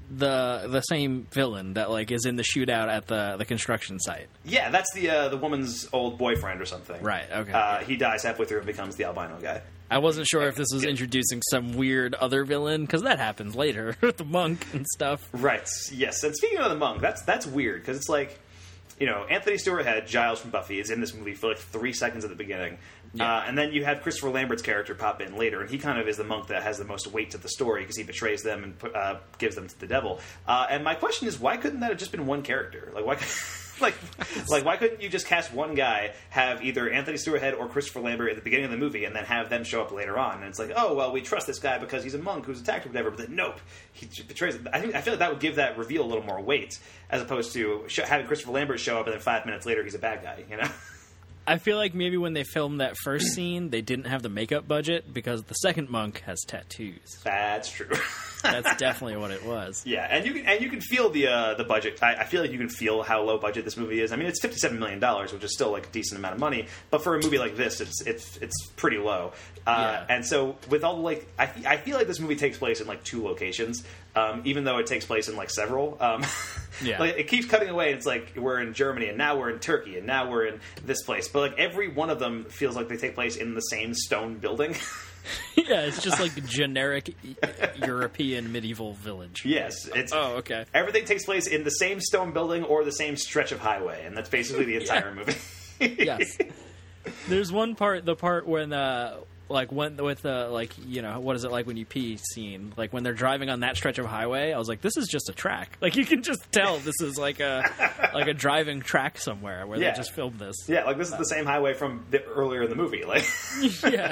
the same villain that like is in the shootout at the construction site. Yeah, that's the woman's old boyfriend or something. Right. Okay. He dies halfway through and becomes the albino guy. I wasn't sure if this was introducing some weird other villain, because that happens later with the monk and stuff. Right. Yes. And speaking of the monk, that's weird because it's like, you know, Anthony Stewart Head, Giles from Buffy, is in this movie for like 3 seconds at the beginning. Yeah. And then you have Christopher Lambert's character pop in later, and he kind of is the monk that has the most weight to the story because he betrays them and gives them to the devil. And my question is, why couldn't that have just been one character? Like, why? Like, why couldn't you just cast one guy, have either Anthony Stewart Head or Christopher Lambert at the beginning of the movie, and then have them show up later on? And it's like, oh, well, we trust this guy because he's a monk who's attacked or whatever, but then, nope, he betrays them. I feel like that would give that reveal a little more weight, as opposed to having Christopher Lambert show up and then 5 minutes later he's a bad guy, you know? I feel like maybe when they filmed that first scene, they didn't have the makeup budget because the second monk has tattoos. That's true. That's definitely what it was. Yeah, and you can feel the budget. I feel like you can feel how low budget this movie is. I mean, it's $57 million, which is still like a decent amount of money, but for a movie like this, it's pretty low. And so with all the like, I feel like this movie takes place in like 2 locations, even though it takes place in like several. Yeah, like, it keeps cutting away. And it's like we're in Germany, and now we're in Turkey, and now we're in this place. But like every one of them feels like they take place in the same stone building. Yeah, it's just like a generic European medieval village. Yes. Okay. Everything takes place in the same stone building or the same stretch of highway, and that's basically the entire movie. Yes. There's one part, the part when, like, with the, like, you know, what is it like when you pee scene? Like, when they're driving on that stretch of highway, I was like, this is just a track. Like, you can just tell this is like a driving track somewhere where they just filmed this. Yeah, like, this is the same highway from earlier in the movie. Like, yeah.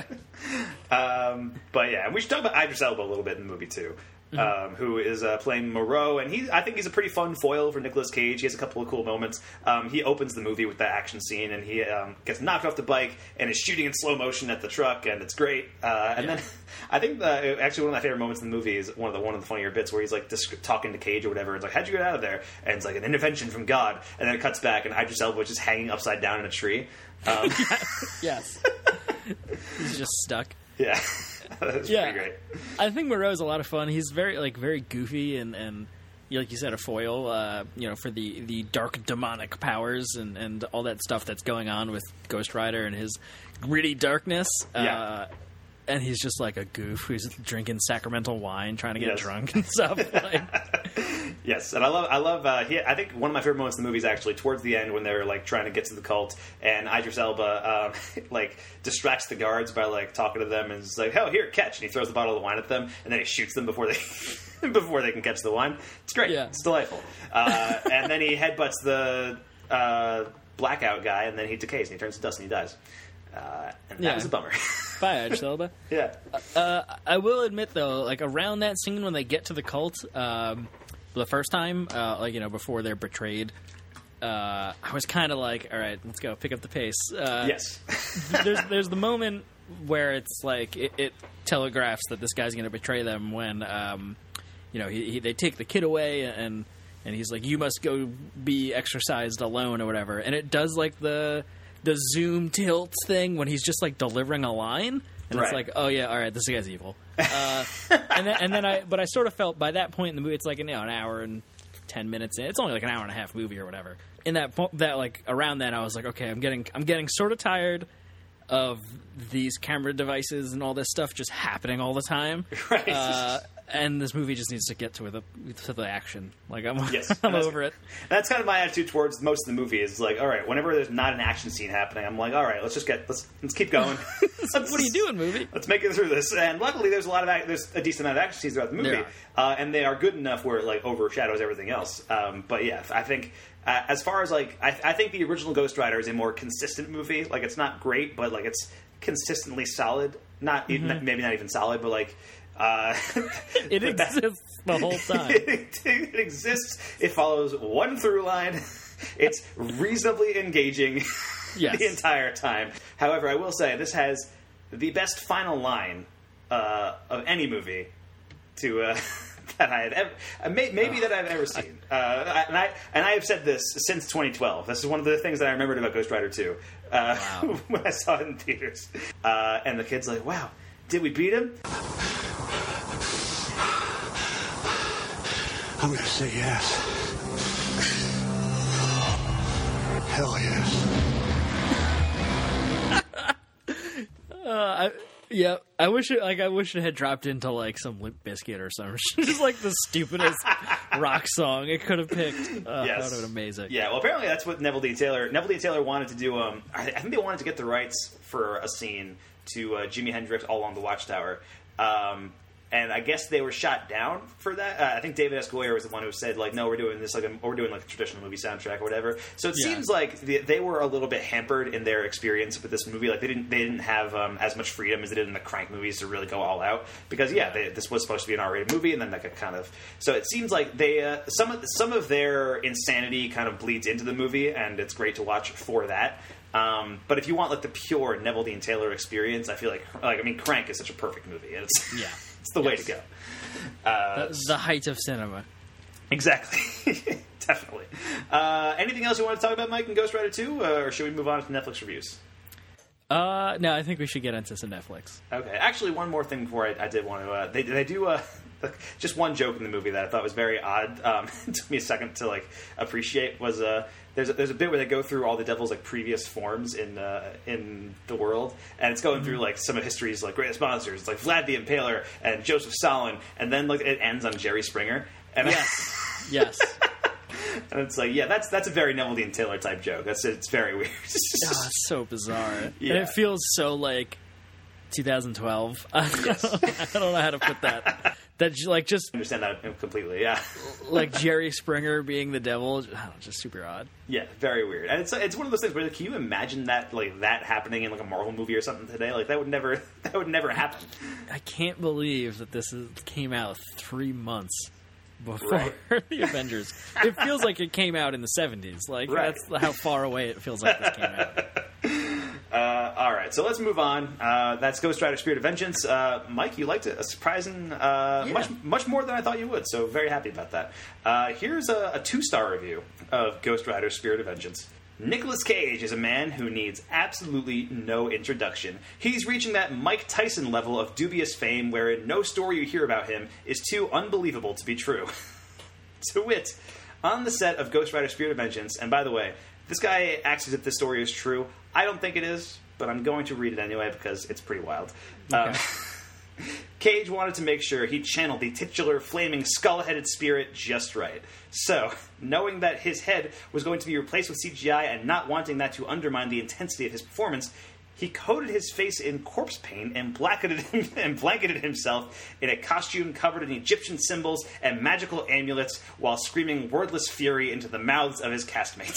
But, yeah, and we should talk about Idris Elba a little bit in the movie, too. Who is playing Moreau, and I think he's a pretty fun foil for Nicolas Cage. He has a couple of cool moments. He opens the movie with that action scene, and he gets knocked off the bike and is shooting in slow motion at the truck, and it's great. And then I think actually one of my favorite moments in the movie is one of the funnier bits where he's like talking to Cage or whatever. It's like, how'd you get out of there? And it's like an intervention from God, and then it cuts back, and Idris Elba is just hanging upside down in a tree. Yes, he's just stuck. Yeah. That's pretty great. I think Moreau's a lot of fun. He's very goofy and like you said, a foil, you know, for the dark demonic powers and all that stuff that's going on with Ghost Rider and his gritty darkness. And he's just like a goof who's drinking sacramental wine, trying to get drunk and stuff. Yes, and I love. I think one of my favorite moments in the movie is actually towards the end when they're like trying to get to the cult, and Idris Elba like distracts the guards by like talking to them, and is like, "Oh, here, catch!" And he throws the bottle of wine at them, and then he shoots them before they can catch the wine. It's great. Yeah. It's delightful. And then he headbutts the blackout guy, and then he decays and he turns to dust and he dies. And that was a bummer. Bye, Idris Elba. Yeah. I will admit though, like around that scene when they get to the cult. The first time, like, you know, before they're betrayed, I was kind of like, all right, let's go, pick up the pace. Yes. there's the moment where it's like, it telegraphs that this guy's going to betray them when, you know, they take the kid away and he's like, you must go be exorcised alone or whatever. And it does like the zoom tilt thing when he's just like delivering a line. And it's like, oh yeah, all right, this guy's evil. And then I sort of felt by that point in the movie, it's like an hour and 10 minutes in. It's only like an hour and a half movie or whatever. In that like around then, I was like, okay, I'm getting sort of tired of these camera devices and all this stuff just happening all the time. Right. And this movie just needs to get to the action. Like I'm I'm over it. That's kind of my attitude towards most of the movie. Is like, all right, whenever there's not an action scene happening, I'm like, all right, let's keep going. What are you doing, movie? Let's make it through this. And luckily, there's a decent amount of action scenes throughout the movie, and they are good enough where it like overshadows everything else. But yeah, I think. As far as like, I think the original Ghost Rider is a more consistent movie. Like, it's not great, but like it's consistently solid. Maybe not even solid, but like. It exists the whole time. It exists. It follows one through line. It's reasonably engaging the entire time. However, I will say this has the best final line of any movie to that I have ever, maybe that I've ever seen. And I have said this since 2012. This is one of the things that I remembered about Ghost Rider 2 when I saw it in theaters. And the kid's like, "Wow, did we beat him?" I'm gonna say yes. Hell yes. I wish it had dropped into like some Limp Bizkit or something. Just like the stupidest rock song it could have picked. That would have been amazing. Yeah, well, apparently that's what Neville D. Taylor wanted to do. I think they wanted to get the rights for a scene to Jimi Hendrix All Along the Watchtower. And I guess they were shot down for that. I think David S. Goyer was the one who said, like, no, we're doing this we're doing like a traditional movie soundtrack or whatever. So it seems like they were a little bit hampered in their experience with this movie. Like they didn't have as much freedom as they did in the Crank movies to really go all out because this was supposed to be an R-rated movie, and then that got kind of. So it seems like they some of their insanity kind of bleeds into the movie, and it's great to watch for that. But if you want like the pure Neville Dean Taylor experience, I feel like Crank is such a perfect movie. It's the way to go. The height of cinema. Exactly. Definitely. Anything else you want to talk about, Mike, in Ghost Rider 2? Or should we move on to Netflix reviews? No, I think we should get into some Netflix. Okay. Actually, one more thing before I did want to... They do... just one joke in the movie that I thought was very odd. It took me a second to like appreciate. Was there's a bit where they go through all the devil's like previous forms in the world, and it's going through like some of history's like greatest monsters. It's like Vlad the Impaler and Joseph Stalin, and then like it ends on Jerry Springer. And yes. And it's like, yeah, that's a very Neville Dean Taylor type joke. It's very weird. It's so bizarre, yeah. And it feels so like 2012. I don't know how to put that. That like just understand that completely, yeah. Like Jerry Springer being the devil, just super odd. Yeah, very weird. And it's one of those things where like, can you imagine that happening in like a Marvel movie or something today? Like that would never happen. I can't believe that this came out 3 months before the Avengers. It feels like it came out in the 70s. Like that's how far away it feels like this came out. All right, so let's move on. That's Ghost Rider: Spirit of Vengeance. Mike, you liked it a surprising, much more than I thought you would. So very happy about that. Here's a 2-star review of Ghost Rider: Spirit of Vengeance. Nicolas Cage is a man who needs absolutely no introduction. He's reaching that Mike Tyson level of dubious fame wherein no story you hear about him is too unbelievable to be true. To wit, on the set of Ghost Rider: Spirit of Vengeance, and by the way, this guy acts as if this story is true. I don't think it is, but I'm going to read it anyway because it's pretty wild. Okay. Cage wanted to make sure he channeled the titular flaming skull-headed spirit just right. So, knowing that his head was going to be replaced with CGI and not wanting that to undermine the intensity of his performance, he coated his face in corpse paint and blanketed himself in a costume covered in Egyptian symbols and magical amulets while screaming wordless fury into the mouths of his castmates.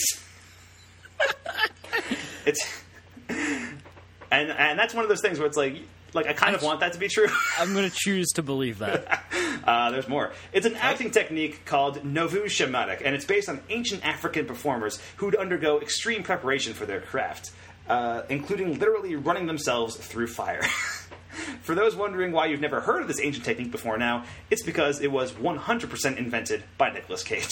And that's one of those things where it's like I kind of want that to be true. I'm going to choose to believe that. There's more. It's an acting technique called Novu Shamanic, and it's based on ancient African performers who'd undergo extreme preparation for their craft, including literally running themselves through fire. For those wondering why you've never heard of this ancient technique before now, it's because it was 100% invented by Nicolas Cage.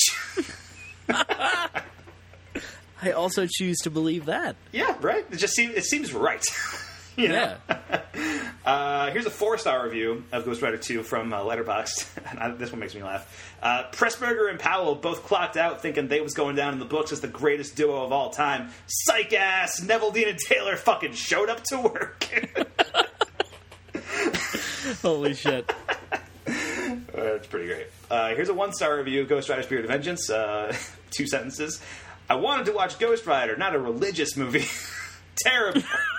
I also choose to believe that. Yeah, right? It seems right. You know? Yeah. Here's a 4-star review of Ghost Rider 2 from Letterboxd. This one makes me laugh. Pressburger and Powell both clocked out thinking they was going down in the books as the greatest duo of all time. Psych ass! Neville Dean and Taylor fucking showed up to work. Holy shit. That's pretty great. Here's a 1-star review of Ghost Rider: Spirit of Vengeance. 2 sentences. I wanted to watch Ghost Rider, not a religious movie. Terrible.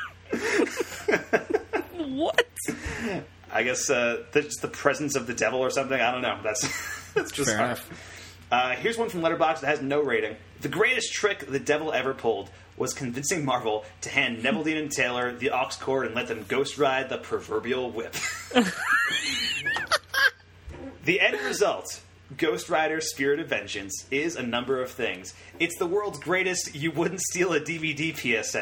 What? I guess just the presence of the devil or something. I don't know. That's just fair enough. Here's one from Letterboxd that has no rating. The greatest trick the devil ever pulled was convincing Marvel to hand Neville Dean and Taylor the aux cord and let them ghost ride the proverbial whip. The end result, Ghost Rider: Spirit of Vengeance, is a number of things. It's the world's greatest you wouldn't steal a DVD PSA.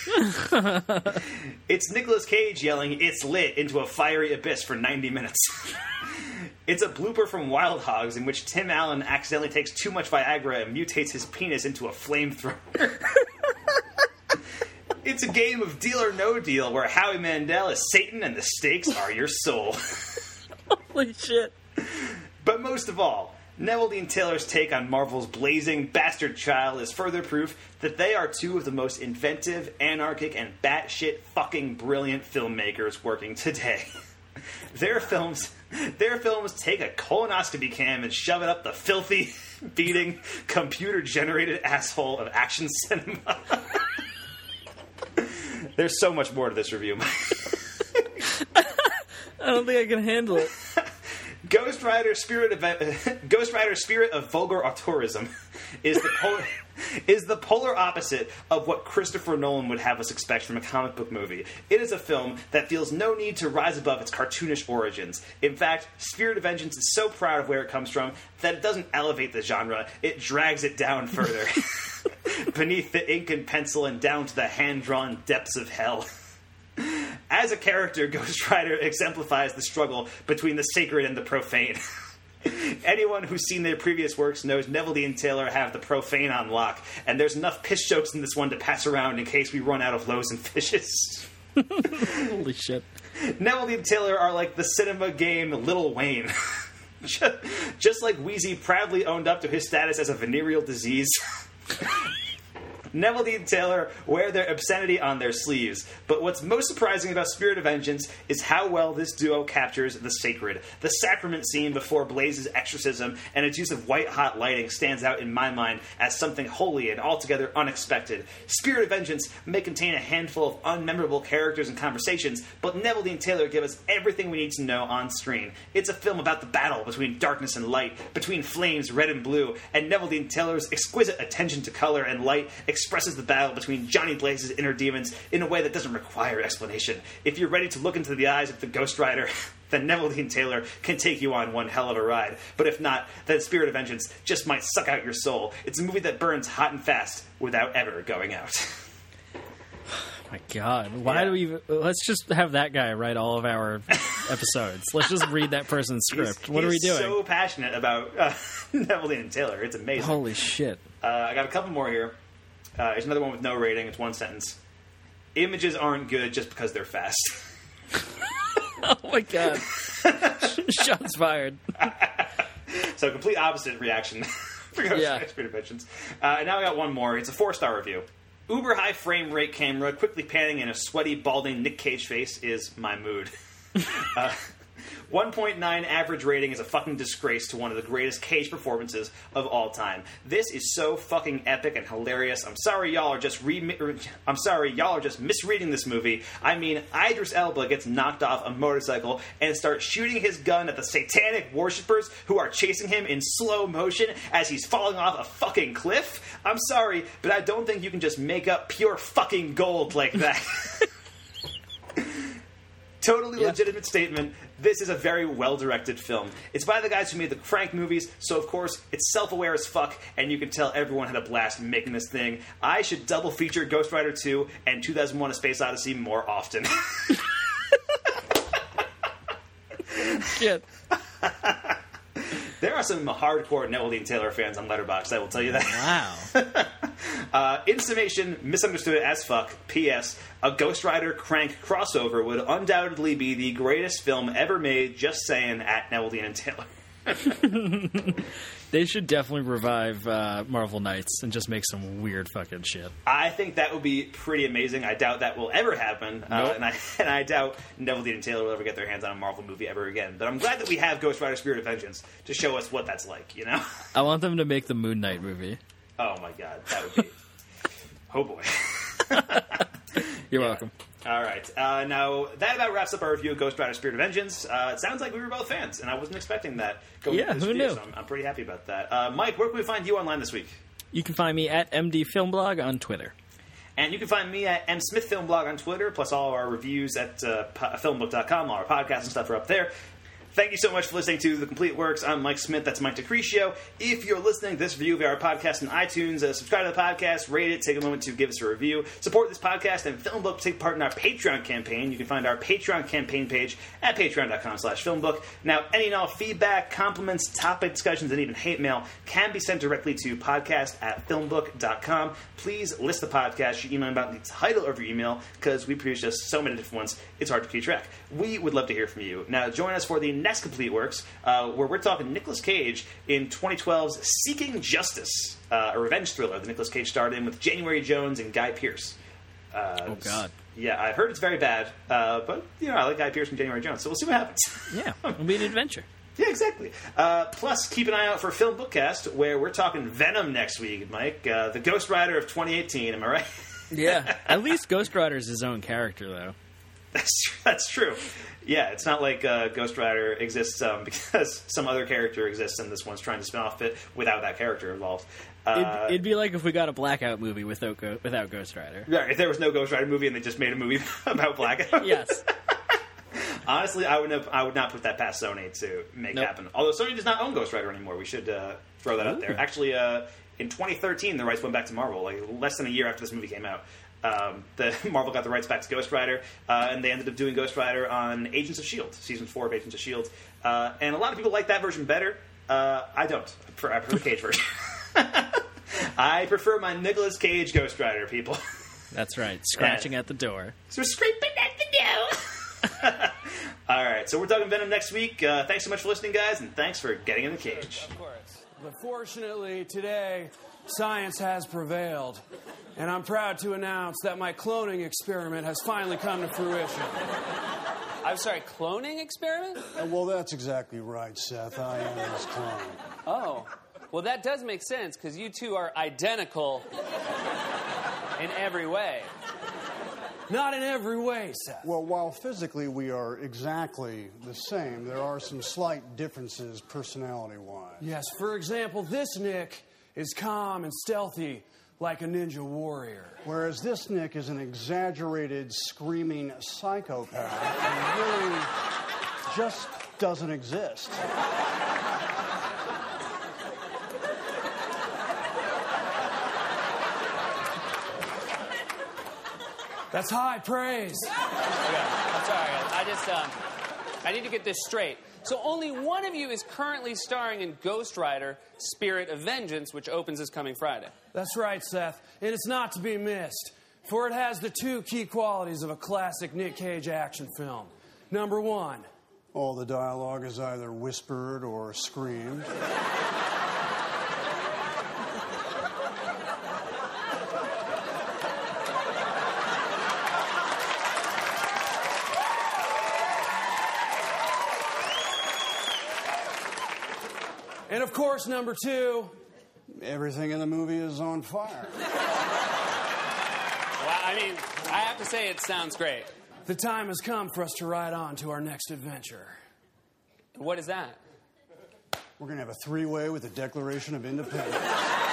It's Nicolas Cage yelling, "It's lit," into a fiery abyss for 90 minutes. It's a blooper from Wild Hogs in which Tim Allen accidentally takes too much Viagra and mutates his penis into a flamethrower. It's a game of Deal or No Deal where Howie Mandel is Satan and the stakes are your soul. Holy shit. But most of all, Neville Dean Taylor's take on Marvel's blazing bastard child is further proof that they are two of the most inventive, anarchic, and batshit fucking brilliant filmmakers working today. Their films take a colonoscopy cam and shove it up the filthy, beating, computer-generated asshole of action cinema. There's so much more to this review, Mike. I don't think I can handle it. Ghost Rider Spirit of Vulgar Auteurism is the polar opposite of what Christopher Nolan would have us expect from a comic book movie. It is a film that feels no need to rise above its cartoonish origins. In fact, Spirit of Vengeance is so proud of where it comes from that it doesn't elevate the genre, it drags it down further. Beneath the ink and pencil and down to the hand-drawn depths of hell. As a character, Ghost Rider exemplifies the struggle between the sacred and the profane. Anyone who's seen their previous works knows Neville Dean Taylor have the profane on lock, and there's enough piss jokes in this one to pass around in case we run out of loaves and fishes. Holy shit. Neville Dean Taylor are like the cinema game Lil Wayne. Just like Wheezy proudly owned up to his status as a venereal disease. Neville Dean Taylor wear their obscenity on their sleeves, but what's most surprising about Spirit of Vengeance is how well this duo captures the sacred. The sacrament scene before Blaze's exorcism and its use of white-hot lighting stands out in my mind as something holy and altogether unexpected. Spirit of Vengeance may contain a handful of unmemorable characters and conversations, but Neville Dean Taylor gives us everything we need to know on screen. It's a film about the battle between darkness and light, between flames red and blue, and Neville Dean Taylor's exquisite attention to color and light expresses the battle between Johnny Blaze's inner demons in a way that doesn't require explanation. If you're ready to look into the eyes of the Ghost Rider, then Neville Dean Taylor can take you on one hell of a ride. But if not, then Spirit of Vengeance just might suck out your soul. It's a movie that burns hot and fast without ever going out. My God, why do we? Let's just have that guy write all of our episodes. Let's just read that person's script. What are we doing? He's so passionate about Neville Dean Taylor. It's amazing. Holy shit! I got a couple more here. There's another one with no rating. It's one sentence. Images aren't good just because they're fast. Oh my God! Shots fired. So complete opposite reaction for Ghost Rider Spirit of Vengeance. And now I got one more. It's a 4-star review. Uber high frame rate camera quickly panning in a sweaty, balding Nick Cage face is my mood. 1.9 average rating is a fucking disgrace to one of the greatest Cage performances of all time. This is so fucking epic and hilarious. I'm sorry y'all are just misreading this movie. I mean, Idris Elba gets knocked off a motorcycle and starts shooting his gun at the satanic worshippers who are chasing him in slow motion as he's falling off a fucking cliff. I'm sorry, but I don't think you can just make up pure fucking gold like that. Totally legitimate statement. This is a very well-directed film. It's by the guys who made the Crank movies, so of course, it's self-aware as fuck, and you can tell everyone had a blast making this thing. I should double feature Ghost Rider 2 and 2001: A Space Odyssey more often. Shit. There are some hardcore Neville Dean Taylor fans on Letterboxd, I will tell you that. Wow. In summation, misunderstood it as fuck. P.S. A Ghost Rider Crank crossover would undoubtedly be the greatest film ever made, just saying, at Neville Dean and Taylor. They should definitely revive Marvel Knights and just make some weird fucking shit. I think that would be pretty amazing. I doubt that will ever happen. Nope. And I doubt Neville Dean and Taylor will ever get their hands on a Marvel movie ever again. But I'm glad that we have Ghost Rider Spirit of Vengeance to show us what that's like, you know? I want them to make the Moon Knight movie. Oh my God, that would be... Oh boy. You're welcome. All right. Now, that about wraps up our review of Ghost Rider Spirit of Vengeance. It sounds like we were both fans, and I wasn't expecting that going into this who review, knew? so I'm pretty happy about that. Mike, where can we find you online this week? You can find me at MD Filmblog on Twitter. And you can find me at msmithfilmblog on Twitter, plus all of our reviews at filmbook.com. All our podcasts and stuff are up there. Thank you so much for listening to The Complete Works. I'm Mike Smith. That's Mike DeCrescio. If you're listening to this review of our podcast on iTunes, subscribe to the podcast, rate it, take a moment to give us a review. Support this podcast and Filmbook. Take part in our Patreon campaign. You can find our Patreon campaign page at patreon.com/filmbook. Now, any and all feedback, compliments, topic discussions, and even hate mail can be sent directly to podcast@filmbook.com. Please list the podcast, your email about the title of your email, because we produce just so many different ones, it's hard to keep track. We would love to hear from you. Now, join us for the Next Complete Works, where we're talking Nicolas Cage in 2012's Seeking Justice, a revenge thriller that Nicolas Cage starred in with January Jones and Guy Pearce. Oh, God. Yeah, I've heard it's very bad, but, I like Guy Pearce and January Jones, so we'll see what happens. Yeah, it'll be an adventure. Yeah, exactly. Plus, keep an eye out for Film Bookcast, where we're talking Venom next week, Mike. The Ghost Rider of 2018, am I right? Yeah, at least Ghost Rider's his own character, though. That's true. Yeah, it's not like Ghost Rider exists because some other character exists and this one's trying to spin off it without that character involved. It'd be like if we got a Blackout movie without Ghost Rider. Yeah, if there was no Ghost Rider movie and they just made a movie about Blackout. Yes. Honestly, I would not put that past Sony to make happen. Although Sony does not own Ghost Rider anymore. We should throw that out there. Actually, in 2013, the rights went back to Marvel, like less than a year after this movie came out. Marvel got the rights back to Ghost Rider, and they ended up doing Ghost Rider on Agents of S.H.I.E.L.D., Season 4 of Agents of S.H.I.E.L.D. And a lot of people like that version better. I don't. I prefer the Cage version. I prefer my Nicolas Cage Ghost Rider, people. That's right. Scratching at the door. So scraping at the door. All right, so we're talking Venom next week. Thanks so much for listening, guys, and thanks for getting in the cage. Of course. But fortunately, today, science has prevailed. And I'm proud to announce that my cloning experiment has finally come to fruition. I'm sorry, cloning experiment? Well, that's exactly right, Seth. I am his clone. Oh. Well, that does make sense, because you two are identical in every way. Not in every way, Seth. Well, while physically we are exactly the same, there are some slight differences personality-wise. Yes, for example, this Nick is calm and stealthy like a ninja warrior. Whereas this Nick is an exaggerated, screaming psychopath who really just doesn't exist. That's high praise. Okay, I'm sorry, guys. I need to get this straight. So only one of you is currently starring in Ghost Rider, Spirit of Vengeance, which opens this coming Friday. That's right, Seth. And it's not to be missed, for it has the two key qualities of a classic Nick Cage action film. Number one, all the dialogue is either whispered or screamed. And of course, number two, everything in the movie is on fire. Well, I mean, I have to say it sounds great. The time has come for us to ride on to our next adventure. What is that? We're going to have a three-way with the Declaration of Independence.